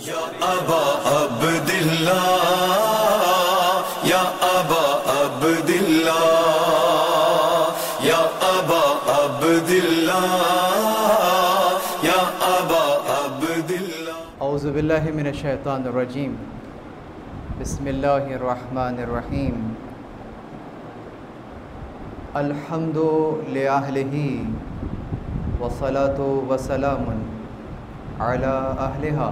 یا ابا عبداللہ یا ابا عبداللہ یا ابا عبداللہ یا ابا عبداللہ۔ اعوذ باللہ من الشیطان الرجیم، بسم اللہ الرحمن الرحیم۔ الحمد لأہلہ والصلاة والسلام علی اہلہا۔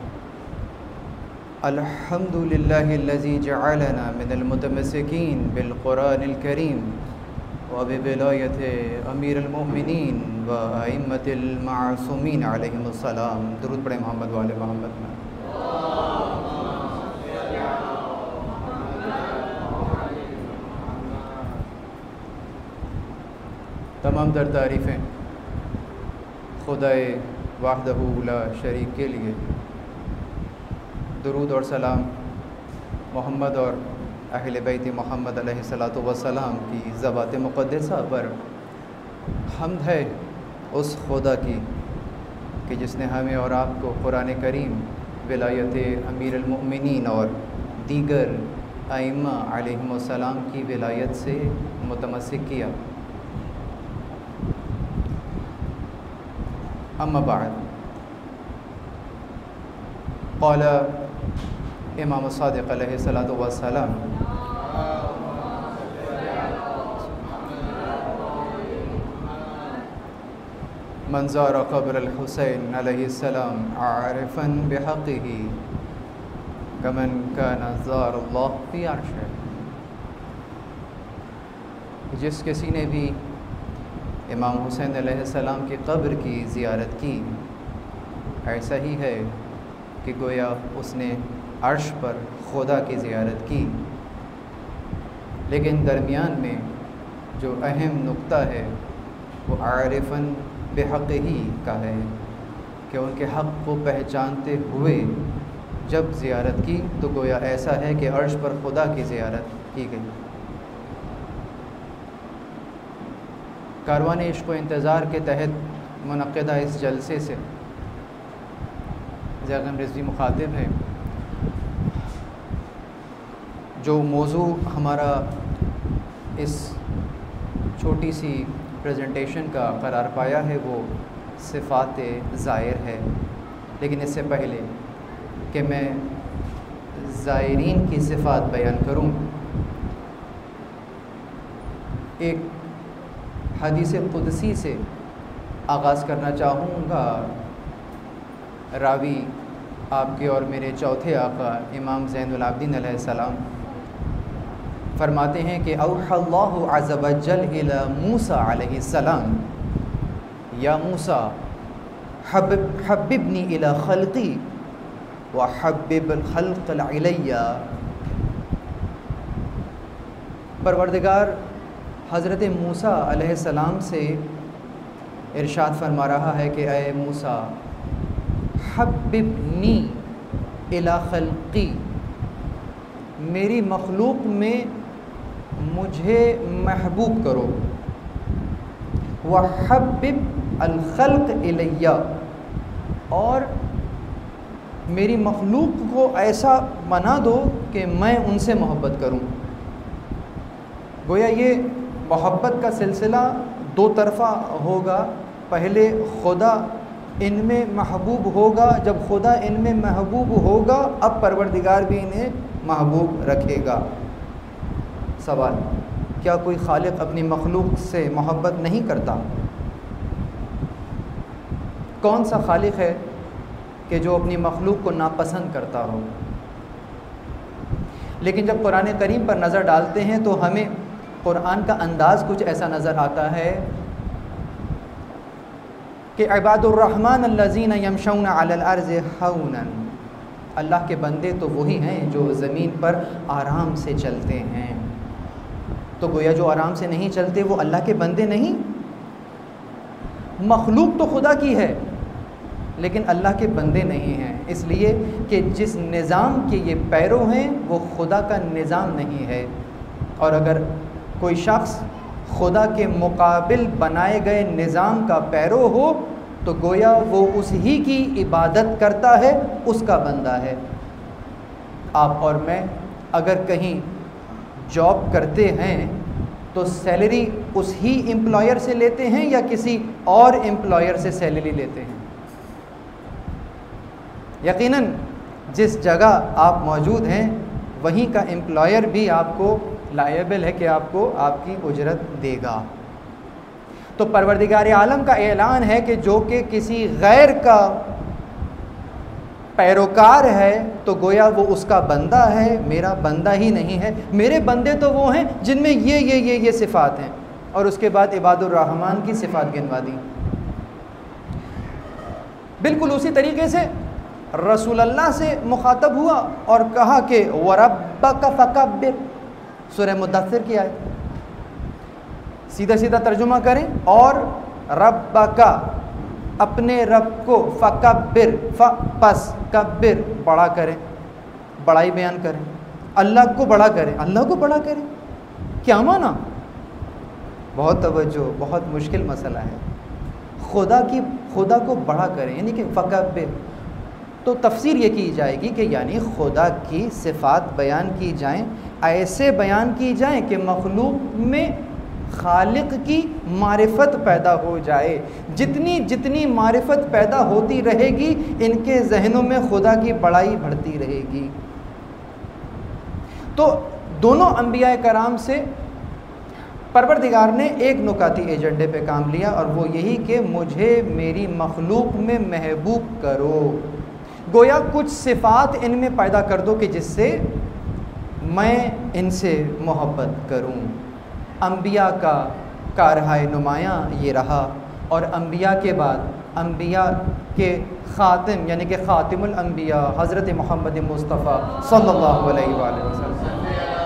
الحمد للہ الذی جعلنا من المتمسکین بالقرآن الکریم وبولایت امیر المؤمنین و ائمۃ المعصومین علیہم السلام۔ درود پڑھیں محمد وآل محمد میں۔ تمام در تعریفیں خدائے وحدہ لا شریک کے لیے، درود اور سلام محمد اور اہل بیت محمد علیہ الصلاۃ والسلام کی ذوات مقدسہ پر حمد ہے اس خدا کی کہ جس نے ہمیں اور آپ کو قرآن کریم، ولایت امیر المؤمنین اور دیگر ائمہ علیہم السلام کی ولایت سے متمسک کیا۔ اما بعد، قال امام صادق علیہ الصلاۃ والسلام: من زار قبر الحسین علیہ السلام عارفا بحقہ کمن کان زار اللہ فی عرشہ۔ جس کسی نے بھی امام حسین علیہ السلام کی قبر کی زیارت کی، ایسا ہی ہے کہ گویا اس نے عرش پر خدا کی زیارت کی۔ لیکن درمیان میں جو اہم نقطہ ہے وہ عارفاً بحق ہی کا ہے کہ ان کے حق کو پہچانتے ہوئے جب زیارت کی تو گویا ایسا ہے کہ عرش پر خدا کی زیارت کی گئی۔ کاروان عشق و انتظار کے تحت منعقدہ اس جلسے سے زیغم رضوی مخاطب ہے۔ جو موضوع ہمارا اس چھوٹی سی پریزنٹیشن کا قرار پایا ہے وہ صفات زائر ہے، لیکن اس سے پہلے کہ میں زائرین کی صفات بیان کروں، ایک حدیث قدسی سے آغاز کرنا چاہوں گا۔ راوی آپ کے اور میرے چوتھے آقا امام زین العابدین علیہ السلام فرماتے ہیں کہ اوحى اللہ عز وجل الی موسیٰ علیہ السلام: یا موسیٰ حببنی الی خلقی وحبب الخلق الی۔ پروردگار حضرت موسیٰ علیہ السلام سے ارشاد فرما رہا ہے کہ اے موسیٰ، حببنی الی خلقی، میری مخلوق میں مجھے محبوب کرو، وحبب الخلق الی، اور میری مخلوق کو ایسا بنا دو کہ میں ان سے محبت کروں۔ گویا یہ محبت کا سلسلہ دو طرفہ ہوگا۔ پہلے خدا ان میں محبوب ہوگا، جب خدا ان میں محبوب ہوگا اب پروردگار بھی انہیں محبوب رکھے گا۔ سوال: کیا کوئی خالق اپنی مخلوق سے محبت نہیں کرتا؟ کون سا خالق ہے کہ جو اپنی مخلوق کو ناپسند کرتا ہو؟ لیکن جب قرآن کریم پر نظر ڈالتے ہیں تو ہمیں قرآن کا انداز کچھ ایسا نظر آتا ہے کہ عباد الرحمن الذین یمشون علی الارض ہونا، اللہ کے بندے تو وہی ہیں جو زمین پر آرام سے چلتے ہیں۔ تو گویا جو آرام سے نہیں چلتے وہ اللہ کے بندے نہیں؟ مخلوق تو خدا کی ہے لیکن اللہ کے بندے نہیں ہیں، اس لیے کہ جس نظام کے یہ پیرو ہیں وہ خدا کا نظام نہیں ہے۔ اور اگر کوئی شخص خدا کے مقابل بنائے گئے نظام کا پیرو ہو تو گویا وہ اس ہی کی عبادت کرتا ہے، اس کا بندہ ہے۔ آپ اور میں اگر کہیں جاب کرتے ہیں تو سیلری اس ہی امپلائر سے لیتے ہیں یا کسی اور امپلائر سے سیلری لیتے ہیں؟ یقیناً جس جگہ آپ موجود ہیں وہیں کا امپلائر بھی آپ کو لائبل ہے کہ آپ کو آپ کی اجرت دے گا۔ تو پروردگار عالم کا اعلان ہے کہ جو کہ کسی غیر کا پیروکار ہے تو گویا وہ اس کا بندہ ہے، میرا بندہ ہی نہیں ہے۔ میرے بندے تو وہ ہیں جن میں یہ صفات ہیں، اور اس کے بعد عباد الرحمن کی صفات گنوا دی۔ بالکل اسی طریقے سے رسول اللہ سے مخاطب ہوا اور کہا کہ وَرَبَّكَ فَكَبِّرْ، سورہ مدثر کی آیت، سیدھا سیدھا ترجمہ کریں، اور ربک، اپنے رب کو، فکبر، پس کبر، بڑا کریں، بڑائی بیان کریں، اللہ کو بڑا کریں، اللہ کو بڑا کریں، کیا معنی؟ بہت توجہ، بہت مشکل مسئلہ ہے۔ خدا کو بڑا کریں یعنی کہ فکبر، تو تفسیر یہ کی جائے گی کہ یعنی خدا کی صفات بیان کی جائیں، ایسے بیان کی جائیں کہ مخلوق میں خالق کی معرفت پیدا ہو جائے۔ جتنی معرفت پیدا ہوتی رہے گی ان کے ذہنوں میں خدا کی بڑائی بڑھتی رہے گی۔ تو دونوں انبیاء کرام سے پروردگار نے ایک نکاتی ایجنڈے پہ کام لیا، اور وہ یہی کہ مجھے میری مخلوق میں محبوب کرو، گویا کچھ صفات ان میں پیدا کر دو کہ جس سے میں ان سے محبت کروں۔ انبیاء کا کارہائے نمایاں یہ رہا، اور انبیاء کے بعد انبیاء کے خاتم یعنی کہ خاتم الانبیاء حضرت محمد مصطفیٰ صلی اللہ علیہ وآلہ وسلم،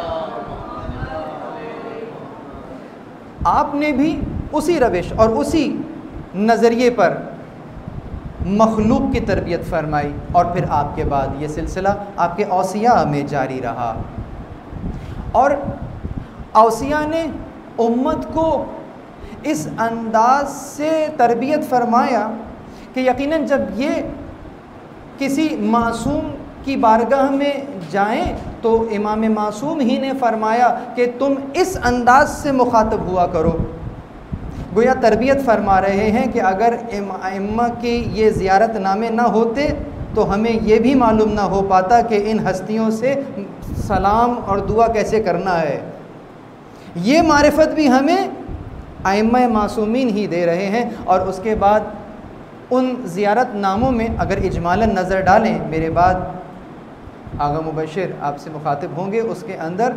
آپ نے بھی اسی روش اور اسی نظریے پر مخلوق کی تربیت فرمائی، اور پھر آپ کے بعد یہ سلسلہ آپ کے اوصیاء میں جاری رہا، اور اوصیاء نے امت کو اس انداز سے تربیت فرمایا کہ یقیناً جب یہ کسی معصوم کی بارگاہ میں جائیں تو امام معصوم ہی نے فرمایا کہ تم اس انداز سے مخاطب ہوا کرو۔ گویا تربیت فرما رہے ہیں کہ اگر ائمہ کی یہ زیارت نامے نہ ہوتے تو ہمیں یہ بھی معلوم نہ ہو پاتا کہ ان ہستیوں سے سلام اور دعا کیسے کرنا ہے۔ یہ معرفت بھی ہمیں ائمہ معصومین ہی دے رہے ہیں۔ اور اس کے بعد ان زیارت ناموں میں اگر اجمالاً نظر ڈالیں، میرے بعد آغا مبشر آپ سے مخاطب ہوں گے، اس کے اندر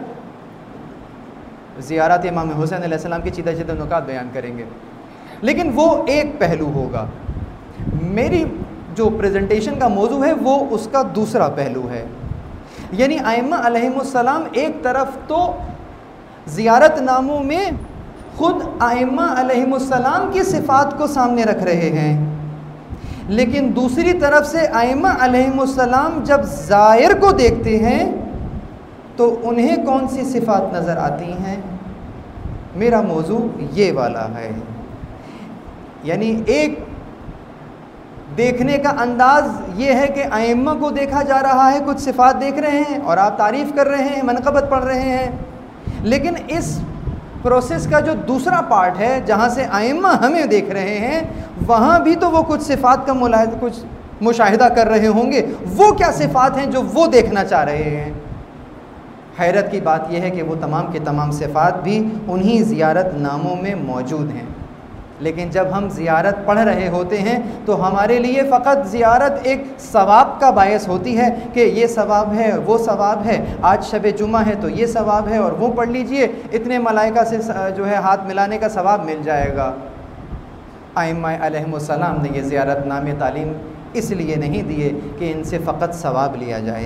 زیارت امام حسین علیہ السلام کی چیدہ چیدہ نکات بیان کریں گے، لیکن وہ ایک پہلو ہوگا۔ میری جو پریزنٹیشن کا موضوع ہے وہ اس کا دوسرا پہلو ہے، یعنی ائمہ علیہم السلام ایک طرف تو زیارت ناموں میں خود ائمہ علیہم السلام کی صفات کو سامنے رکھ رہے ہیں، لیکن دوسری طرف سے ائمہ علیہم السلام جب زائر کو دیکھتے ہیں تو انہیں کون سی صفات نظر آتی ہیں؟ میرا موضوع یہ والا ہے، یعنی ایک دیکھنے کا انداز یہ ہے کہ ائمہ کو دیکھا جا رہا ہے، کچھ صفات دیکھ رہے ہیں اور آپ تعریف کر رہے ہیں، منقبت پڑھ رہے ہیں، لیکن اس پروسیس کا جو دوسرا پارٹ ہے جہاں سے ائمہ ہمیں دیکھ رہے ہیں، وہاں بھی تو وہ کچھ صفات کا کچھ مشاہدہ کر رہے ہوں گے۔ وہ کیا صفات ہیں جو وہ دیکھنا چاہ رہے ہیں؟ حیرت کی بات یہ ہے کہ وہ تمام کے تمام صفات بھی انہی زیارت ناموں میں موجود ہیں، لیکن جب ہم زیارت پڑھ رہے ہوتے ہیں تو ہمارے لیے فقط زیارت ایک ثواب کا باعث ہوتی ہے کہ یہ ثواب ہے، وہ ثواب ہے، آج شب جمعہ ہے تو یہ ثواب ہے اور وہ پڑھ لیجئے، اتنے ملائکہ سے جو ہے ہاتھ ملانے کا ثواب مل جائے گا۔ ائمہ علیہم السلام نے یہ زیارت نامے تعلیم اس لیے نہیں دیے کہ ان سے فقط ثواب لیا جائے،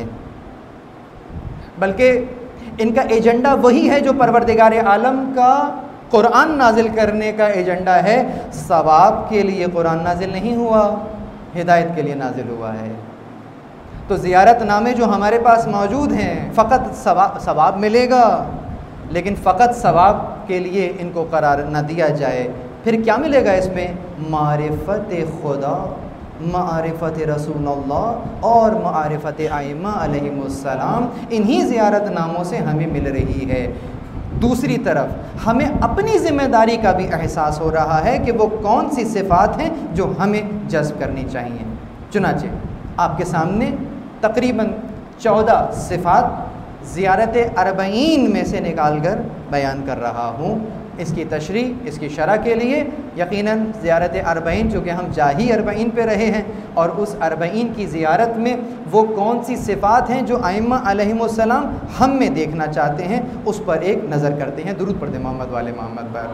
بلکہ ان کا ایجنڈا وہی ہے جو پروردگار عالم کا قرآن نازل کرنے کا ایجنڈا ہے۔ ثواب کے لیے قرآن نازل نہیں ہوا، ہدایت کے لیے نازل ہوا ہے۔ تو زیارت نامے جو ہمارے پاس موجود ہیں فقط ثواب ملے گا، لیکن فقط ثواب کے لیے ان کو قرار نہ دیا جائے، پھر کیا ملے گا اس میں؟ معرفت خدا، معرفت رسول اللہ اور معرفت ائمہ علیہم السلام، انہی زیارت ناموں سے ہمیں مل رہی ہے۔ دوسری طرف ہمیں اپنی ذمہ داری کا بھی احساس ہو رہا ہے کہ وہ کون سی صفات ہیں جو ہمیں جذب کرنی چاہیے۔ چنانچہ آپ کے سامنے تقریباً 14 صفات زیارت اربعین میں سے نکال کر بیان کر رہا ہوں۔ اس کی تشریح، اس کی شرح کے لیے یقیناً زیارت اربعین، چونکہ ہم جاہی اربعین پہ رہے ہیں، اور اس اربعین کی زیارت میں وہ کون سی صفات ہیں جو ائمہ علیہم السلام ہم میں دیکھنا چاہتے ہیں، اس پر ایک نظر کرتے ہیں۔ درود پڑھتے محمد والے محمد پر۔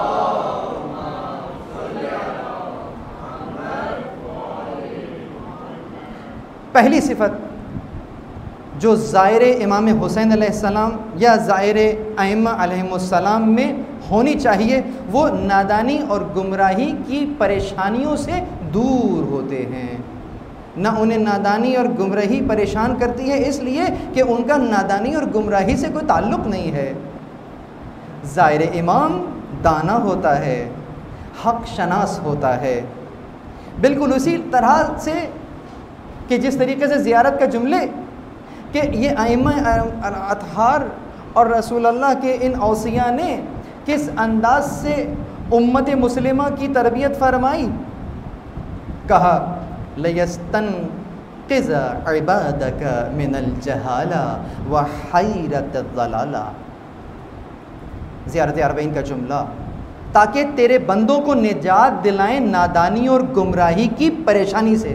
پہلی صفت جو زائر امام حسین علیہ السلام یا زائر ائمہ علیہم السلام میں ہونی چاہیے، وہ نادانی اور گمراہی کی پریشانیوں سے دور ہوتے ہیں۔ نہ انہیں نادانی اور گمراہی پریشان کرتی ہے، اس لیے کہ ان کا نادانی اور گمراہی سے کوئی تعلق نہیں ہے۔ زائر امام دانا ہوتا ہے، حق شناس ہوتا ہے، بالکل اسی طرح سے کہ جس طریقے سے زیارت کا جملے کہ یہ ائمہ اطہار اور رسول اللہ کے ان اوصیاء نے کس انداز سے امت مسلمہ کی تربیت فرمائی۔ کہا لَيَسْتَنْقِذَ عِبَادَكَ مِنَ الْجَهَالَةِ وَحَيْرَةِ الضَّلَالَةِ، زیارت اربعین کا جملہ، تاکہ تیرے بندوں کو نجات دلائیں نادانی اور گمراہی کی پریشانی سے۔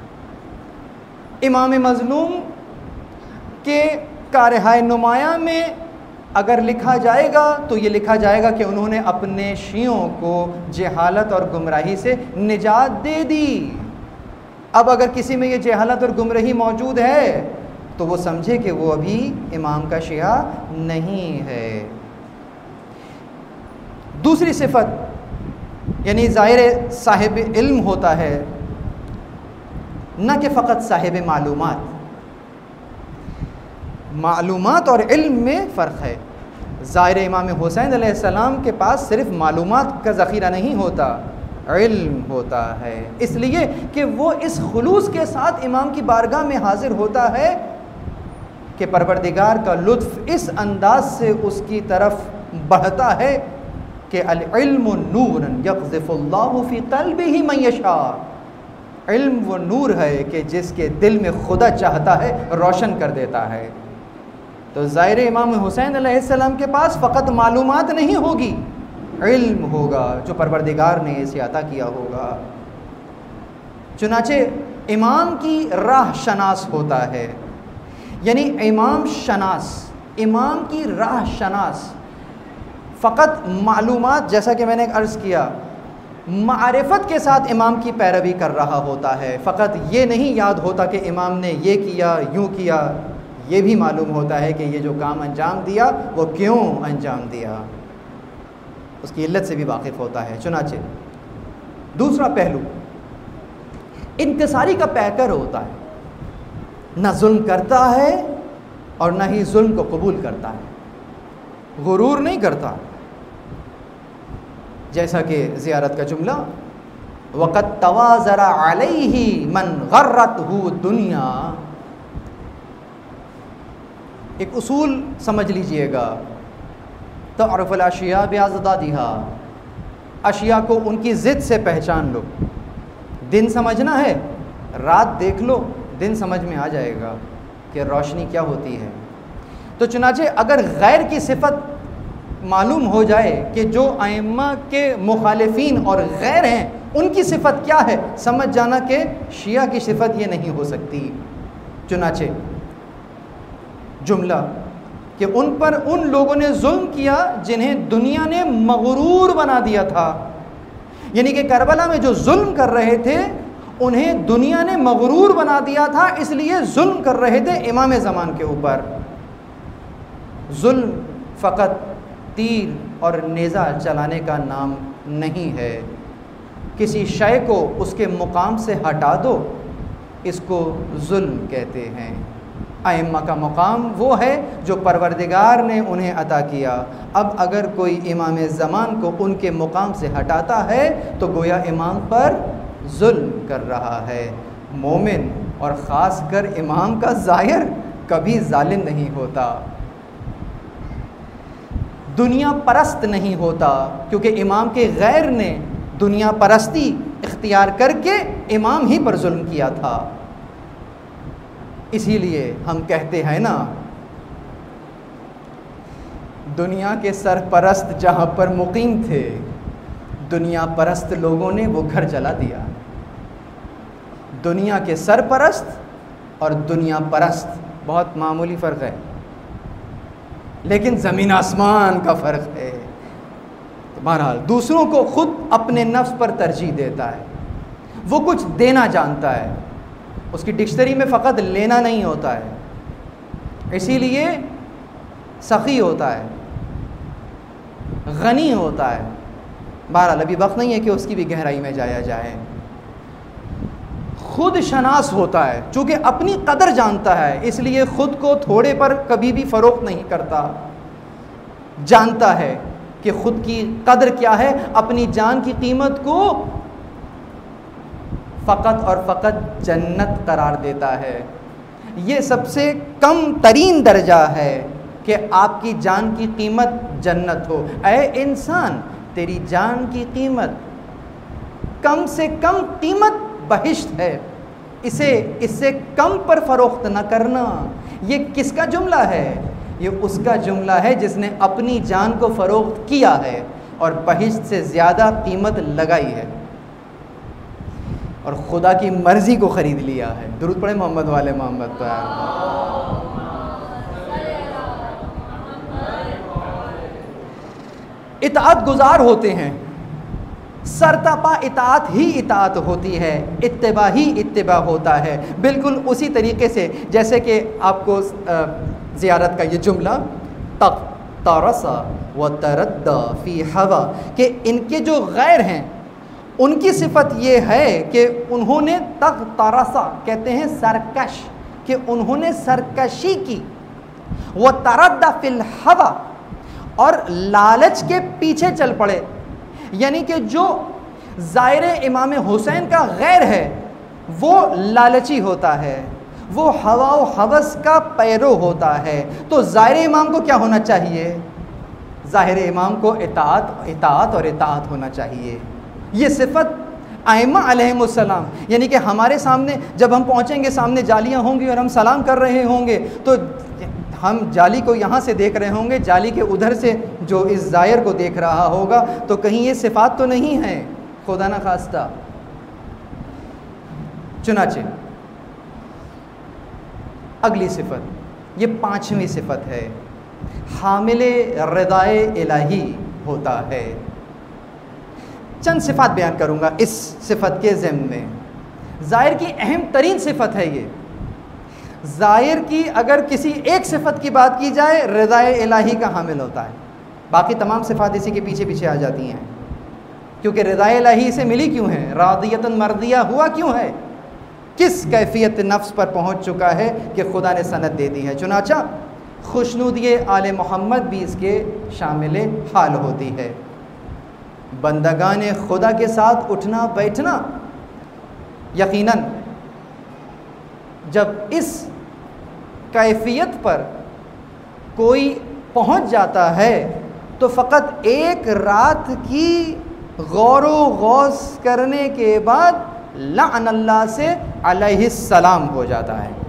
امام مظلوم کے کارہائے نمایاں میں اگر لکھا جائے گا تو یہ لکھا جائے گا کہ انہوں نے اپنے شیعوں کو جہالت اور گمراہی سے نجات دے دی۔ اب اگر کسی میں یہ جہالت اور گمراہی موجود ہے تو وہ سمجھے کہ وہ ابھی امام کا شیعہ نہیں ہے۔ دوسری صفت یعنی ظاہر صاحب علم ہوتا ہے، نہ کہ فقط صاحب معلومات۔ معلومات اور علم میں فرق ہے۔ ظاہر امام حسین علیہ السلام کے پاس صرف معلومات کا ذخیرہ نہیں ہوتا، علم ہوتا ہے، اس لیے کہ وہ اس خلوص کے ساتھ امام کی بارگاہ میں حاضر ہوتا ہے کہ پروردگار کا لطف اس انداز سے اس کی طرف بڑھتا ہے کہ العلم نور یقذف اللہ فی قلبہ من یشاء، علم وہ نور ہے کہ جس کے دل میں خدا چاہتا ہے روشن کر دیتا ہے۔ تو ظاہر امام حسین علیہ السلام کے پاس فقط معلومات نہیں ہوگی، علم ہوگا جو پروردگار نے اسے عطا کیا ہوگا۔ چنانچہ امام کی راہ شناس ہوتا ہے، یعنی امام شناس، امام کی راہ شناس، فقط معلومات، جیسا کہ میں نے عرض کیا، معرفت کے ساتھ امام کی پیروی کر رہا ہوتا ہے، فقط یہ نہیں یاد ہوتا کہ امام نے یہ کیا، یوں کیا، یہ بھی معلوم ہوتا ہے کہ یہ جو کام انجام دیا وہ کیوں انجام دیا، اس کی علت سے بھی واقف ہوتا ہے۔ چنانچہ دوسرا پہلو انتصاری کا پیکر ہوتا ہے، نہ ظلم کرتا ہے اور نہ ہی ظلم کو قبول کرتا ہے، غرور نہیں کرتا، جیسا کہ زیارت کا جملہ وَقَدْ تَوَازَرَ عَلَيْهِ مَنْ غَرَّتْهُ الدُّنْيَا، ایک اصول سمجھ لیجئے گا، تعرف الاشیاء بأضدادها، اشیاء کو ان کی ضد سے پہچان لو۔ دن سمجھنا ہے، رات دیکھ لو، دن سمجھ میں آ جائے گا کہ روشنی کیا ہوتی ہے۔ تو چنانچہ اگر غیر کی صفت معلوم ہو جائے کہ جو ائمہ کے مخالفین اور غیر ہیں ان کی صفت کیا ہے، سمجھ جانا کہ شیعہ کی صفت یہ نہیں ہو سکتی۔ چنانچہ جملہ کہ ان پر ان لوگوں نے ظلم کیا جنہیں دنیا نے مغرور بنا دیا تھا، یعنی کہ کربلا میں جو ظلم کر رہے تھے انہیں دنیا نے مغرور بنا دیا تھا، اس لیے ظلم کر رہے تھے امام زمان کے اوپر۔ ظلم فقط تیر اور نیزہ چلانے کا نام نہیں ہے، کسی شے کو اس کے مقام سے ہٹا دو، اس کو ظلم کہتے ہیں۔ ائمہ کا مقام وہ ہے جو پروردگار نے انہیں عطا کیا. اب اگر کوئی امام زمان کو ان کے مقام سے ہٹاتا ہے تو گویا امام پر ظلم کر رہا ہے. مومن اور خاص کر امام کا زائر کبھی ظالم نہیں ہوتا، دنیا پرست نہیں ہوتا، کیونکہ امام کے غیر نے دنیا پرستی اختیار کر کے امام ہی پر ظلم کیا تھا. اسی لیے ہم کہتے ہیں نا، دنیا کے سرپرست جہاں پر مقیم تھے، دنیا پرست لوگوں نے وہ گھر جلا دیا. دنیا کے سرپرست اور دنیا پرست بہت معمولی فرق ہے، لیکن زمین آسمان کا فرق ہے. بہرحال دوسروں کو خود اپنے نفس پر ترجیح دیتا ہے، وہ کچھ دینا جانتا ہے، اس کی ڈکشنری میں فقط لینا نہیں ہوتا ہے، اسی لیے سخی ہوتا ہے، غنی ہوتا ہے. بہرحال ابھی وقت نہیں ہے کہ اس کی بھی گہرائی میں جایا جائے. خود شناس ہوتا ہے، چونکہ اپنی قدر جانتا ہے اس لیے خود کو تھوڑے پر کبھی بھی فروخت نہیں کرتا. جانتا ہے کہ خود کی قدر کیا ہے، اپنی جان کی قیمت کو فقط اور فقط جنت قرار دیتا ہے. یہ سب سے کم ترین درجہ ہے کہ آپ کی جان کی قیمت جنت ہو. اے انسان، تیری جان کی قیمت کم سے کم قیمت بہشت ہے، اس سے کم پر فروخت نہ کرنا. یہ کس کا جملہ ہے؟ یہ اس کا جملہ ہے جس نے اپنی جان کو فروخت کیا ہے اور بہشت سے زیادہ قیمت لگائی ہے اور خدا کی مرضی کو خرید لیا ہے. درود پڑھیں محمد والے محمد پر. اطاعت گزار ہوتے ہیں، سرتاپا اطاعت ہی اطاعت ہوتی ہے، اتباع ہی اتباع ہوتا ہے. بالکل اسی طریقے سے جیسے کہ آپ کو زیارت کا یہ جملہ تق ترسا و تردہ فی ہوا، کہ ان کے جو غیر ہیں ان کی صفت یہ ہے کہ انہوں نے تق ترسا کہتے ہیں سرکش، کہ انہوں نے سرکشی کی، وہ تردہ فی الہوا، اور لالچ کے پیچھے چل پڑے. یعنی کہ جو زائر امام حسین کا غیر ہے وہ لالچی ہوتا ہے، وہ ہوا و ہوس کا پیرو ہوتا ہے. تو زائر امام کو کیا ہونا چاہیے؟ ظاہر امام کو اطاعت اور اطاعت ہونا چاہیے. یہ صفت ائمہ علیہم السلام، یعنی کہ ہمارے سامنے جب ہم پہنچیں گے، سامنے جالیاں ہوں گی اور ہم سلام کر رہے ہوں گے تو ہم جالی کو یہاں سے دیکھ رہے ہوں گے، جالی کے ادھر سے جو اس زائر کو دیکھ رہا ہوگا، تو کہیں یہ صفات تو نہیں ہیں، خدا نہ خواستہ. چنانچہ اگلی صفت، یہ 5ویں صفت ہے، حامل رضائے الہی ہوتا ہے. چند صفات بیان کروں گا اس صفت کے ضمن میں. زائر کی اہم ترین صفت ہے یہ. زائر کی اگر کسی ایک صفت کی بات کی جائے، رضائے الہی کا حامل ہوتا ہے. باقی تمام صفات اسی کے پیچھے پیچھے آ جاتی ہیں، کیونکہ رضائے الہی سے ملی کیوں ہے، راضیتاً مرضیہ ہوا کیوں ہے، کس کیفیت نفس پر پہنچ چکا ہے کہ خدا نے سند دے دی ہے. چنانچہ خوشنودی آل محمد بھی اس کے شامل حال ہوتی ہے. بندگان خدا کے ساتھ اٹھنا بیٹھنا، یقیناً جب اس کیفیت پر کوئی پہنچ جاتا ہے تو فقط ایک رات کی غور و غوص کرنے کے بعد لعن اللہ سے علیہ السلام ہو جاتا ہے.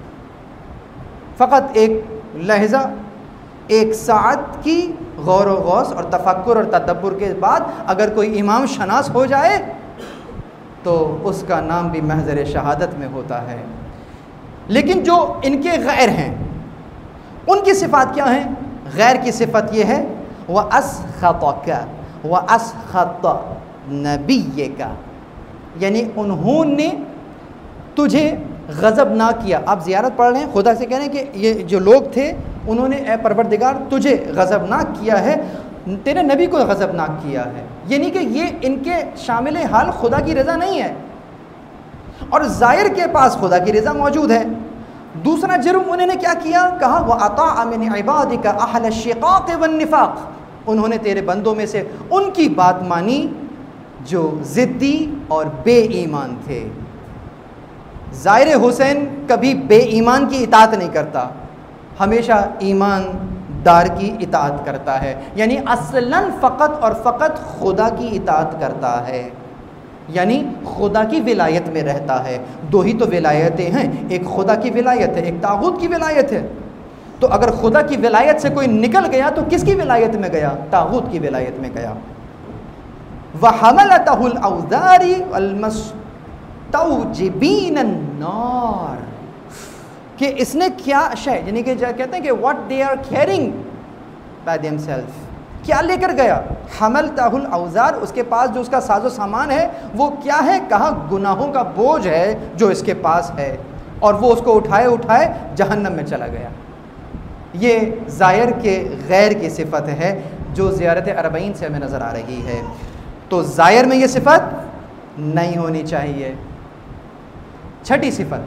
فقط ایک لحظہ، ایک ساعت کی غور و غوص اور تفکر اور تدبر کے بعد اگر کوئی امام شناس ہو جائے تو اس کا نام بھی محضر شہادت میں ہوتا ہے. لیکن جو ان کے غیر ہیں ان کی صفات کیا ہیں؟ غیر کی صفت یہ ہے وَأَسْخَطَكَ وَأَسْخَطَ نَبِيَّكَ، یعنی انہوں نے تجھے غضب نہ کیا. آپ زیارت پڑھ رہے ہیں، خدا سے کہہ رہے ہیں کہ یہ جو لوگ تھے انہوں نے اے پروردگار تجھے غضبناک کیا ہے، تیرے نبی کو غضبناک کیا ہے. یعنی کہ یہ ان کے شامل حال خدا کی رضا نہیں ہے، اور زائر کے پاس خدا کی رضا موجود ہے. دوسرا جرم انہوں نے کیا کیا؟ کہا وَأَطَاعَ مِنْ عِبَادِكَ أَهْلَ الشِّقَاقِ وَالنِّفَاقِ، انہوں نے تیرے بندوں میں سے ان کی بات مانی جو ضدی اور بے ایمان تھے۔ ظاہر حسین کبھی بے ایمان کی اطاعت نہیں کرتا، ہمیشہ ایمان دار کی اطاعت کرتا ہے، یعنی اصلاً فقط اور فقط خدا کی اطاعت کرتا ہے، یعنی خدا کی ولایت میں رہتا ہے۔ دو ہی تو ولایتیں ہیں، ایک خدا کی ولایت ہے، ایک طاغوت کی ولایت ہے۔ تو اگر خدا کی ولایت سے کوئی نکل گیا تو کس کی ولایت میں گیا؟ طاغوت کی ولایت میں گیا۔ وَحَمَلَتَهُ الْأَوْزَارِ وَالْمُسْتَوْجِبِينَ النَّارِ، کہ اس نے کیا شے، یعنی کہ کہتے ہیں کہ what they are carrying by themselves، کیا لے کر گیا؟ حملتہ الاوزار، اس کے پاس جو اس کا ساز و سامان ہے وہ کیا ہے؟ کہا گناہوں کا بوجھ ہے جو اس کے پاس ہے، اور وہ اس کو اٹھائے جہنم میں چلا گیا۔ یہ زائر کے غیر کی صفت ہے جو زیارت اربعین سے ہمیں نظر آ رہی ہے۔ تو زائر میں یہ صفت نہیں ہونی چاہیے۔ چھٹی صفت،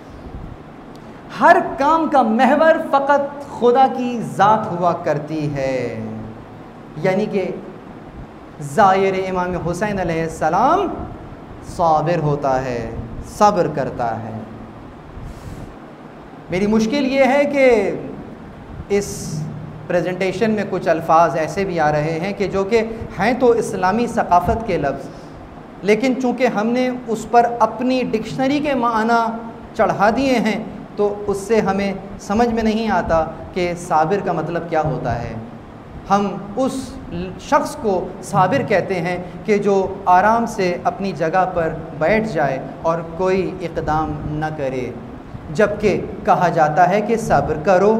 ہر کام کا محور فقط خدا کی ذات ہوا کرتی ہے، یعنی کہ زائر امام حسین علیہ السلام صابر ہوتا ہے، صبر کرتا ہے۔ میری مشکل یہ ہے کہ اس پریزنٹیشن میں کچھ الفاظ ایسے بھی آ رہے ہیں کہ جو کہ ہیں تو اسلامی ثقافت کے لفظ، لیکن چونکہ ہم نے اس پر اپنی ڈکشنری کے معنی چڑھا دیے ہیں تو اس سے ہمیں سمجھ میں نہیں آتا کہ صابر کا مطلب کیا ہوتا ہے۔ ہم اس شخص کو صابر کہتے ہیں کہ جو آرام سے اپنی جگہ پر بیٹھ جائے اور کوئی اقدام نہ کرے، جبکہ کہا جاتا ہے کہ صبر کرو۔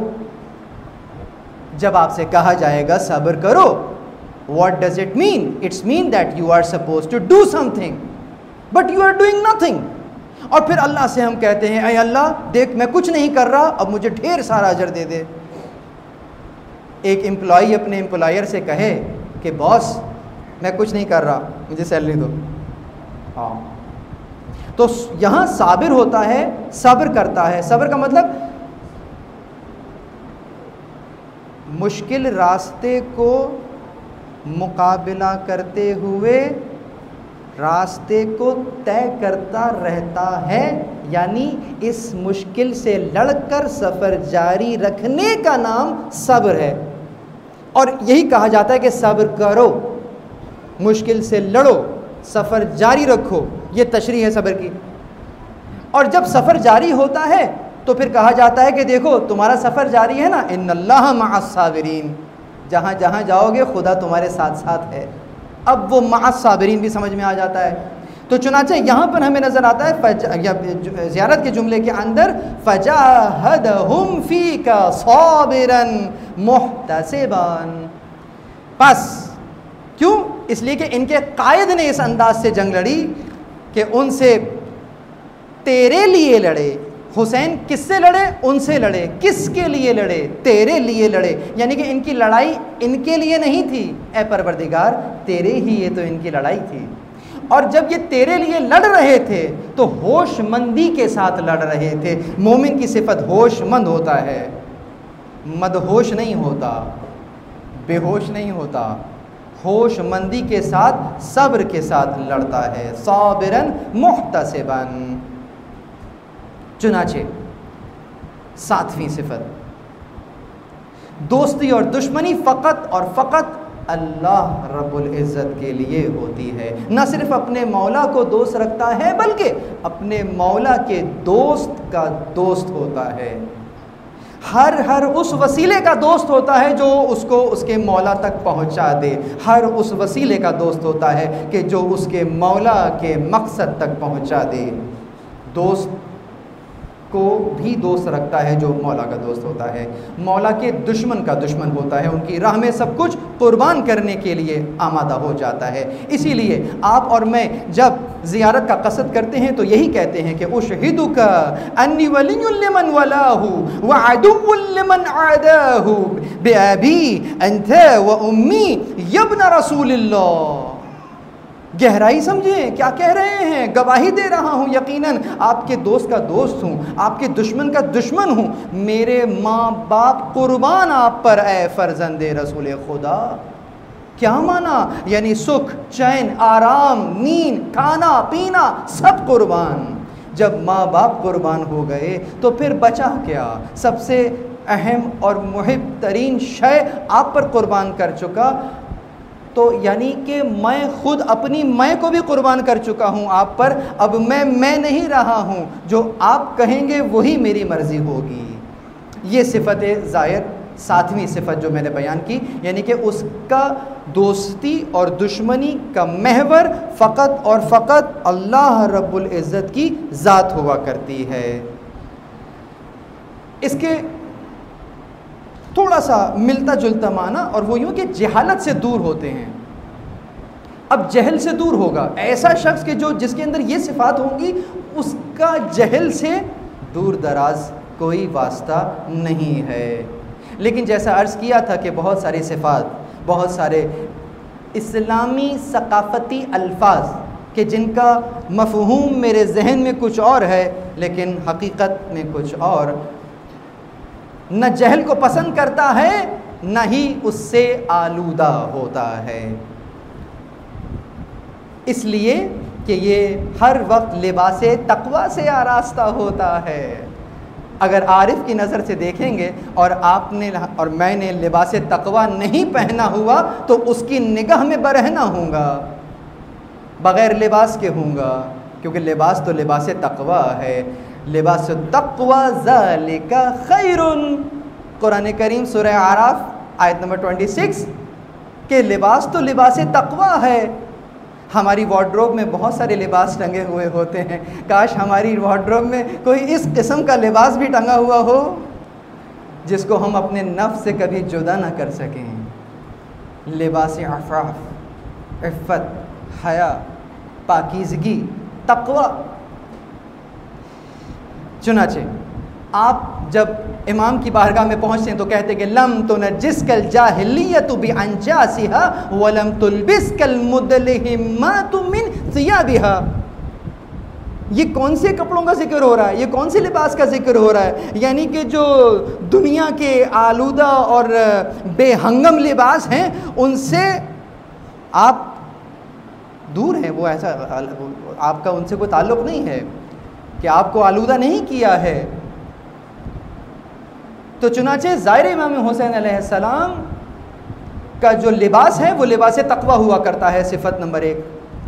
جب آپ سے کہا جائے گا صبر کرو، what does it mean? It's mean that you are supposed to do something, but you are doing nothing. اور پھر اللہ سے ہم کہتے ہیں اے اللہ دیکھ میں کچھ نہیں کر رہا، اب مجھے ڈھیر سارا اجر دے دے۔ ایک امپلائی اپنے امپلائر سے کہے کہ باس میں کچھ نہیں کر رہا، مجھے سیلری دو۔ ہاں، تو یہاں صابر ہوتا ہے، صبر کرتا ہے۔ صبر کا مطلب مشکل راستے کو مقابلہ کرتے ہوئے راستے کو طے کرتا رہتا ہے، یعنی اس مشکل سے لڑ کر سفر جاری رکھنے کا نام صبر ہے۔ اور یہی کہا جاتا ہے کہ صبر کرو، مشکل سے لڑو، سفر جاری رکھو، یہ تشریح ہے صبر کی۔ اور جب سفر جاری ہوتا ہے تو پھر کہا جاتا ہے کہ دیکھو تمہارا سفر جاری ہے نا، ان اللہ مع الصابرین، جہاں جہاں جاؤ گے خدا تمہارے ساتھ ساتھ ہے۔ اب وہ مع الصابرین بھی سمجھ میں آ جاتا ہے۔ تو چنانچہ یہاں پر ہمیں نظر آتا ہے زیارت کے جملے کے اندر فَجَاهَدَهُمْ فِيكَ صَابِرًا مُحْتَسِبًا، بس کیوں؟ اس لیے کہ ان کے قائد نے اس انداز سے جنگ لڑی کہ ان سے تیرے لیے لڑے۔ حسین کس سے لڑے؟ ان سے لڑے۔ کس کے لیے لڑے؟ تیرے لیے لڑے، یعنی کہ ان کی لڑائی ان کے لیے نہیں تھی، اے پروردگار تیرے ہی یہ تو ان کی لڑائی تھی۔ اور جب یہ تیرے لیے لڑ رہے تھے تو ہوش مندی کے ساتھ لڑ رہے تھے۔ مومن کی صفت ہوش مند ہوتا ہے، مدہوش نہیں ہوتا، بے ہوش نہیں ہوتا، ہوش مندی کے ساتھ صبر کے ساتھ لڑتا ہے۔ صابراً محتسباً۔ چنانچہ ساتویں صفت، دوستی اور دشمنی فقط اور فقط اللہ رب العزت کے لیے ہوتی ہے۔ نہ صرف اپنے مولا کو دوست رکھتا ہے بلکہ اپنے مولا کے دوست کا دوست ہوتا ہے۔ ہر اس وسیلے کا دوست ہوتا ہے جو اس کو اس کے مولا تک پہنچا دے۔ ہر اس وسیلے کا دوست ہوتا ہے کہ جو اس کے مولا کے مقصد تک پہنچا دے۔ دوست کو بھی دوست رکھتا ہے جو مولا کا دوست ہوتا ہے، مولا کے دشمن کا دشمن ہوتا ہے، ان کی راہ میں سب کچھ قربان کرنے کے لیے آمادہ ہو جاتا ہے۔ اسی لیے آپ اور میں جب زیارت کا قصد کرتے ہیں تو یہی کہتے ہیں کہ اشہدک انی ولی لمن ولاہ وعدو لمن عاداہ بابی انت و امی یا ابن رسول اللہ۔ گہرائی سمجھیں کیا کہہ رہے ہیں. گواہی دے رہا ہوں یقیناً آپ کے دوست کا دوست ہوں, آپ کے دشمن کا دشمن ہوں. میرے ماں باپ قربان آپ پر اے فرزند رسول خدا. کیا مانا؟ یعنی سکھ, چین, آرام, نیند, کھانا پینا سب قربان. جب ماں باپ قربان ہو گئے تو پھر بچا کیا؟ سب سے اہم اور محب ترین شے آپ پر قربان کر چکا. تو یعنی کہ میں خود اپنی میں کو بھی قربان کر چکا ہوں آپ پر. اب میں نہیں رہا ہوں, جو آپ کہیں گے وہی میری مرضی ہوگی. یہ صفت زائر, 7ویں صفت جو میں نے بیان کی, یعنی کہ اس کا دوستی اور دشمنی کا محور فقط اور فقط اللہ رب العزت کی ذات ہوا کرتی ہے. اس کے تھوڑا سا ملتا جلتا معنی, اور وہ یوں کہ جہالت سے دور ہوتے ہیں. اب جہل سے دور ہوگا ایسا شخص کہ جس کے اندر یہ صفات ہوں گی, اس کا جہل سے دور دراز کوئی واسطہ نہیں ہے. لیکن جیسا عرض کیا تھا کہ بہت ساری صفات, بہت سارے اسلامی ثقافتی الفاظ کہ جن کا مفہوم میرے ذہن میں کچھ اور ہے لیکن حقیقت میں کچھ اور, نہ جہل کو پسند کرتا ہے نہ ہی اس سے آلودہ ہوتا ہے. اس لیے کہ یہ ہر وقت لباس تقوی سے آراستہ ہوتا ہے. اگر عارف کی نظر سے دیکھیں گے اور آپ نے اور میں نے لباس تقوی نہیں پہنا ہوا تو اس کی نگاہ میں برہنہ ہوں گا, بغیر لباس کے ہوں گا, کیونکہ لباس تو لباس تقوی ہے. لباس التقوی ذالک خیر. قرآن کریم سورہ اعراف آیت نمبر 26 کہ لباس تو لباس تقوی ہے. ہماری وارڈروب میں بہت سارے لباس ٹنگے ہوئے ہوتے ہیں, کاش ہماری وارڈروب میں کوئی اس قسم کا لباس بھی ٹنگا ہوا ہو جس کو ہم اپنے نفس سے کبھی جدا نہ کر سکیں. لباس عفاف, عفت, حیا, پاکیزگی, تقوی. چنانچہ آپ جب امام کی بارگاہ میں پہنچتے ہیں تو کہتے ہیں کہ لم تنجسک الجاہلیۃ بانجاسها ولم تلبسک المدلہمات من ثیابها. یہ کون سے کپڑوں کا ذکر ہو رہا ہے, یہ کون سے لباس کا ذکر ہو رہا ہے؟ یعنی کہ جو دنیا کے آلودہ اور بے ہنگم لباس ہیں ان سے آپ دور ہیں. وہ ایسا آپ کا ان سے کوئی تعلق نہیں ہے کہ آپ کو آلودہ نہیں کیا ہے. تو چنانچہ ظاہر امام حسین علیہ السلام کا جو لباس ہے وہ لباس تقوی ہوا کرتا ہے. صفت نمبر 1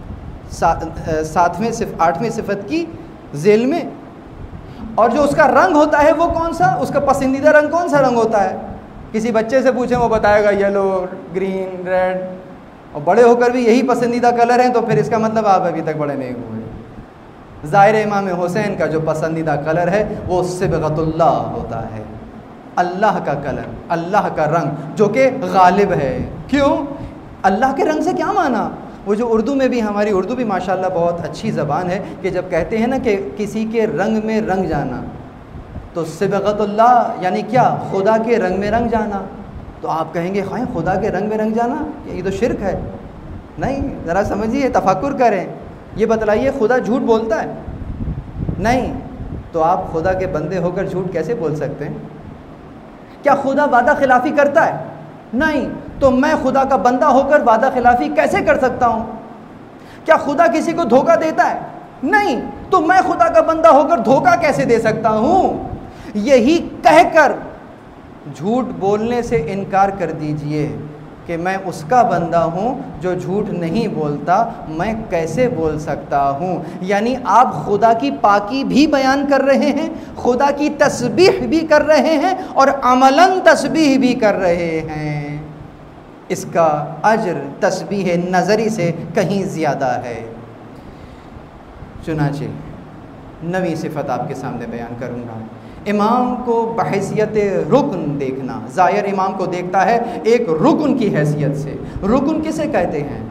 8ویں صفت کی ذیل میں. اور جو اس کا رنگ ہوتا ہے وہ کون سا, اس کا پسندیدہ رنگ کون سا رنگ ہوتا ہے؟ کسی بچے سے پوچھیں وہ بتائے گا یلو, گرین, ریڈ, اور بڑے ہو کر بھی یہی پسندیدہ کلر ہیں تو پھر اس کا مطلب آپ ابھی تک بڑے نہیں ہوئے. ظاہر امام حسین کا جو پسندیدہ کلر ہے وہ صبغۃ اللہ ہوتا ہے, اللہ کا کلر, اللہ کا رنگ جو کہ غالب ہے. کیوں؟ اللہ کے رنگ سے کیا مانا؟ وہ جو اردو میں بھی, ہماری اردو بھی ماشاءاللہ بہت اچھی زبان ہے کہ جب کہتے ہیں نا کہ کسی کے رنگ میں رنگ جانا, تو صبغۃ اللہ یعنی کیا؟ خدا کے رنگ میں رنگ جانا. تو آپ کہیں گے خواہ خدا کے رنگ میں رنگ جانا یہ تو شرک ہے. نہیں, ذرا سمجھیے, تفکر کریں. یہ بتلائیے خدا جھوٹ بولتا ہے؟ نہیں. تو آپ خدا کے بندے ہو کر جھوٹ کیسے بول سکتے ہیں؟ کیا خدا وعدہ خلافی کرتا ہے؟ نہیں. تو میں خدا کا بندہ ہو کر وعدہ خلافی کیسے کر سکتا ہوں؟ کیا خدا کسی کو دھوکہ دیتا ہے؟ نہیں. تو میں خدا کا بندہ ہو کر دھوکہ کیسے دے سکتا ہوں؟ یہی کہہ کر جھوٹ بولنے سے انکار کر دیجئے کہ میں اس کا بندہ ہوں جو جھوٹ نہیں بولتا, میں کیسے بول سکتا ہوں؟ یعنی آپ خدا کی پاکی بھی بیان کر رہے ہیں, خدا کی تسبیح بھی کر رہے ہیں اور عملاً تسبیح بھی کر رہے ہیں. اس کا اجر تسبیح نظری سے کہیں زیادہ ہے. چنانچہ 9ویں صفت آپ کے سامنے بیان کروں گا. امام کو بحیثیت رکن دیکھنا. ظاہر امام کو دیکھتا ہے ایک رکن کی حیثیت سے. رکن کسے کہتے ہیں؟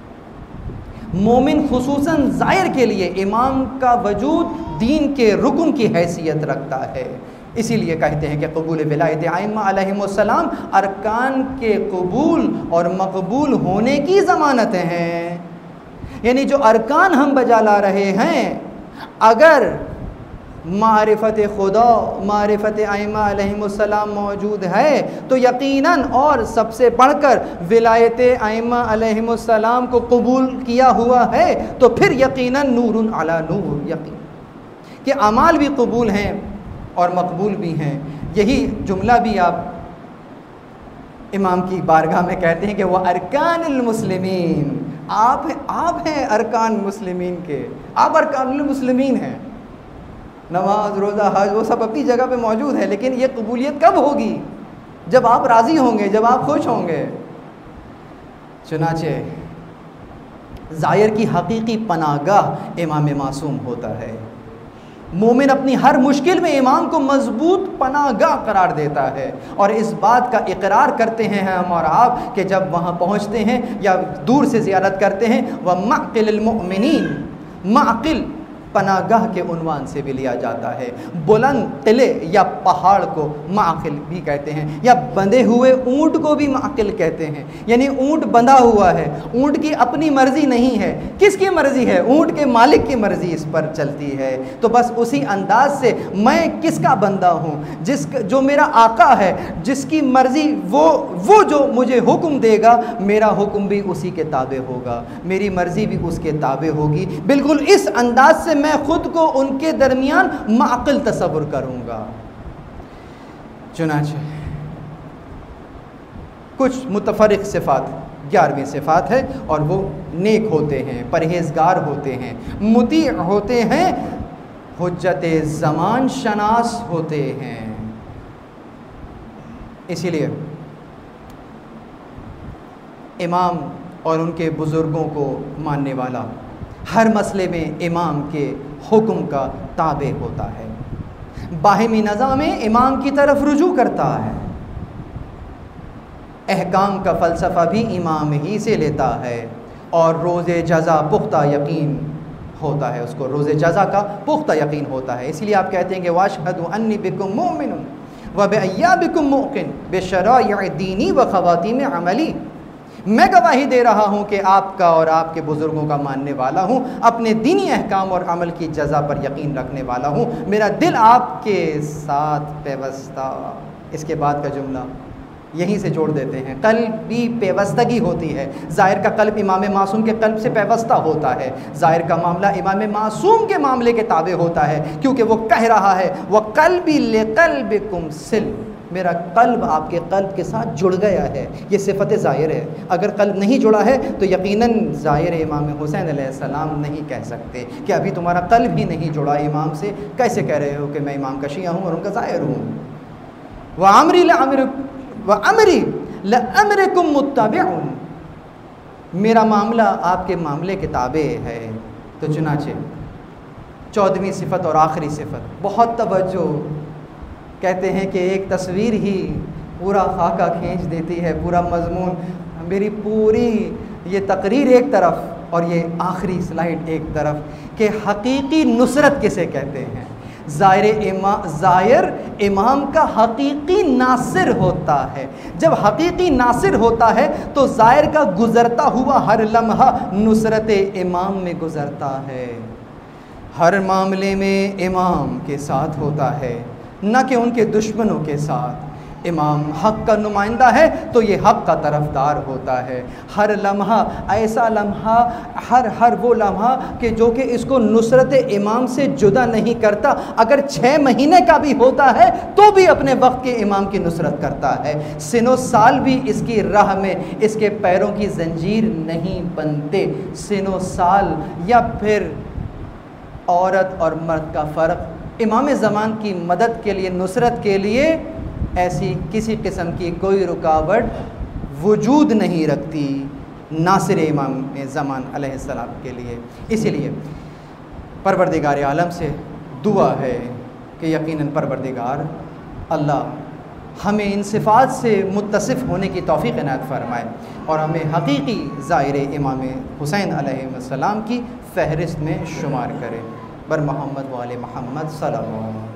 مومن خصوصاً ظاہر کے لیے امام کا وجود دین کے رکن کی حیثیت رکھتا ہے. اسی لیے کہتے ہیں کہ قبول ولایت ائمہ علیہم السلام ارکان کے قبول اور مقبول ہونے کی ضمانتیں ہیں. یعنی جو ارکان ہم بجا لا رہے ہیں، اگر معرفت خدا، معرفت ائمہ علیہم السلام موجود ہے تو یقیناً، اور سب سے بڑھ کر ولایت ائمہ علیہم السلام کو قبول کیا ہوا ہے تو پھر یقیناً نور علی نور، یقین کہ اعمال بھی قبول ہیں اور مقبول بھی ہیں۔ یہی جملہ بھی آپ امام کی بارگاہ میں کہتے ہیں کہ وہ ارکان المسلمین، آپ ہیں ارکان مسلمین کے، آپ ارکان المسلمین ہیں۔ نماز، روزہ، حج وہ سب اپنی جگہ پہ موجود ہے، لیکن یہ قبولیت کب ہوگی؟ جب آپ راضی ہوں گے، جب آپ خوش ہوں گے۔ چنانچہ زائر کی حقیقی پناہ گاہ امام معصوم ہوتا ہے۔ مومن اپنی ہر مشکل میں امام کو مضبوط پناہ گاہ قرار دیتا ہے، اور اس بات کا اقرار کرتے ہیں ہم اور آپ کہ جب وہاں پہنچتے ہیں یا دور سے زیارت کرتے ہیں، وَمَعْقِلِ الْمُؤْمِنِينَ، معقل پناہ گاہ کے عنوان سے بھی لیا جاتا ہے۔ بلند قلعے یا پہاڑ کو معقل بھی کہتے ہیں، یا بندھے ہوئے اونٹ کو بھی معقل کہتے ہیں، یعنی اونٹ بندھا ہوا ہے، اونٹ کی اپنی مرضی نہیں ہے۔ کس کی مرضی ہے؟ اونٹ کے مالک کی مرضی اس پر چلتی ہے۔ تو بس اسی انداز سے میں کس کا بندہ ہوں؟ جو میرا آقا ہے، جس کی مرضی وہ جو مجھے حکم دے گا، میرا حکم بھی اسی کے تابع ہوگا، میری مرضی بھی اس کے تابع ہوگی۔ بالکل اس انداز سے میں خود کو ان کے درمیان معقل تصور کروں گا۔ چنانچہ کچھ متفرق صفات 11ویں صفات ہے، اور وہ نیک ہوتے ہیں، پرہیزگار ہوتے ہیں، مطیع ہوتے ہیں، حجت زمان شناس ہوتے ہیں۔ اسی لیے امام اور ان کے بزرگوں کو ماننے والا ہر مسئلے میں امام کے حکم کا تابع ہوتا ہے، باہمی نظام امام کی طرف رجوع کرتا ہے، احکام کا فلسفہ بھی امام ہی سے لیتا ہے، اور روز جزا پختہ یقین ہوتا ہے، اس کو روز جزا کا پختہ یقین ہوتا ہے۔ اس لیے آپ کہتے ہیں کہ وَأَشْهَدُ أَنِّي بِكُمْ مُؤْمِنٌ وَبِأَيَّابِكُمْ مُوقِنٌ بِشَرَائِعِ دِینِی وَخَوَاتِیمِ عَمَلِی، میں گواہی دے رہا ہوں کہ آپ کا اور آپ کے بزرگوں کا ماننے والا ہوں، اپنے دینی احکام اور عمل کی جزا پر یقین رکھنے والا ہوں، میرا دل آپ کے ساتھ پیوستہ۔ اس کے بعد کا جملہ یہیں سے جوڑ دیتے ہیں، قلب بھی پیوستگی ہوتی ہے۔ ظاہر کا قلب امام معصوم کے قلب سے پیوستہ ہوتا ہے، ظاہر کا معاملہ امام معصوم کے معاملے کے تابع ہوتا ہے، کیونکہ وہ کہہ رہا ہے وَقَلْبِ لِقَلْبِكُمْ سِلْ، میرا قلب آپ کے قلب کے ساتھ جڑ گیا ہے۔ یہ صفت ظاہر ہے، اگر قلب نہیں جڑا ہے تو یقیناً ظاہر امام حسین علیہ السلام نہیں کہہ سکتے کہ ابھی تمہارا قلب ہی نہیں جڑا امام سے، کیسے کہہ رہے ہو کہ میں امام کا شیعہ ہوں اور ان کا ظاہر ہوں۔ وَأَمْرِي لَأَمْرِكُمْ مُتَّبِعٌ، میرا معاملہ آپ کے معاملے کے تابع ہے۔ تو چنانچہ 14ویں صفت اور آخری صفت بہت توجہ، کہتے ہیں کہ ایک تصویر ہی پورا خاکہ کھینچ دیتی ہے، پورا مضمون۔ میری پوری یہ تقریر ایک طرف اور یہ آخری سلائیڈ ایک طرف، کہ حقیقی نصرت کسے کہتے ہیں۔ زائر امام کا حقیقی ناصر ہوتا ہے۔ جب حقیقی ناصر ہوتا ہے تو زائر کا گزرتا ہوا ہر لمحہ نصرت امام میں گزرتا ہے، ہر معاملے میں امام کے ساتھ ہوتا ہے، نہ کہ ان کے دشمنوں کے ساتھ۔ امام حق کا نمائندہ ہے تو یہ حق کا طرفدار ہوتا ہے۔ ہر لمحہ ایسا لمحہ، ہر وہ لمحہ کہ جو کہ اس کو نصرت امام سے جدا نہیں کرتا، اگر 6 مہینے کا بھی ہوتا ہے تو بھی اپنے وقت کے امام کی نصرت کرتا ہے۔ سن و سال بھی اس کی راہ میں اس کے پیروں کی زنجیر نہیں بنتے۔ سن و سال یا پھر عورت اور مرد کا فرق امام زمان کی مدد کے لیے، نصرت کے لیے ایسی کسی قسم کی کوئی رکاوٹ وجود نہیں رکھتی ناصر امام زمان علیہ السلام کے لیے۔ اسی لیے پروردگار عالم سے دعا ہے کہ یقیناً پروردگار اللہ ہمیں ان صفات سے متصف ہونے کی توفیق عنایت فرمائے، اور ہمیں حقیقی زائر امام حسین علیہ السلام کی فہرست میں شمار کرے۔ بر محمد وآل محمد صلی اللہ علیہ وسلم۔